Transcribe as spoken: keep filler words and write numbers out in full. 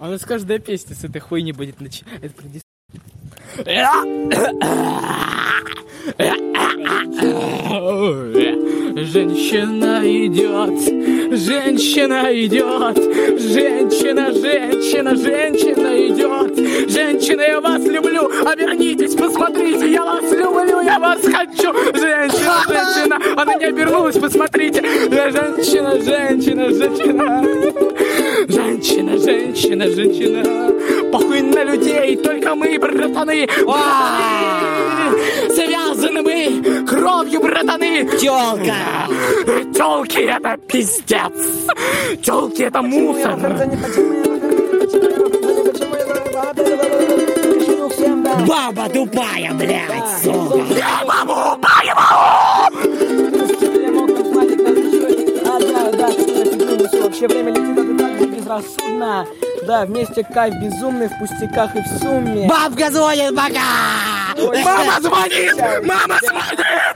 А у нас каждая песня с этой хуйни будет начинать. Это про дис- Женщина идет, женщина идет, женщина, женщина, женщина идет, женщина, я вас люблю, обернитесь, посмотрите, я вас люблю, я вас хочу, женщина, женщина, она не обернулась, посмотрите, женщина, женщина, женщина, женщина, женщина, женщина, похуй на людей, только мы, братаны, связаны мы кровью, братаны. Тёлка! Тёлки это пиздец! Тёлки это мусор! Баба тупая, блядь, сука! Я могу, поему! А, да, да, вообще время летит, это так же безрассудно. Да, вместе кайф безумный, в пустяках и в сумме. Бабка звонит, пока! Мама звонит! Мама звонит!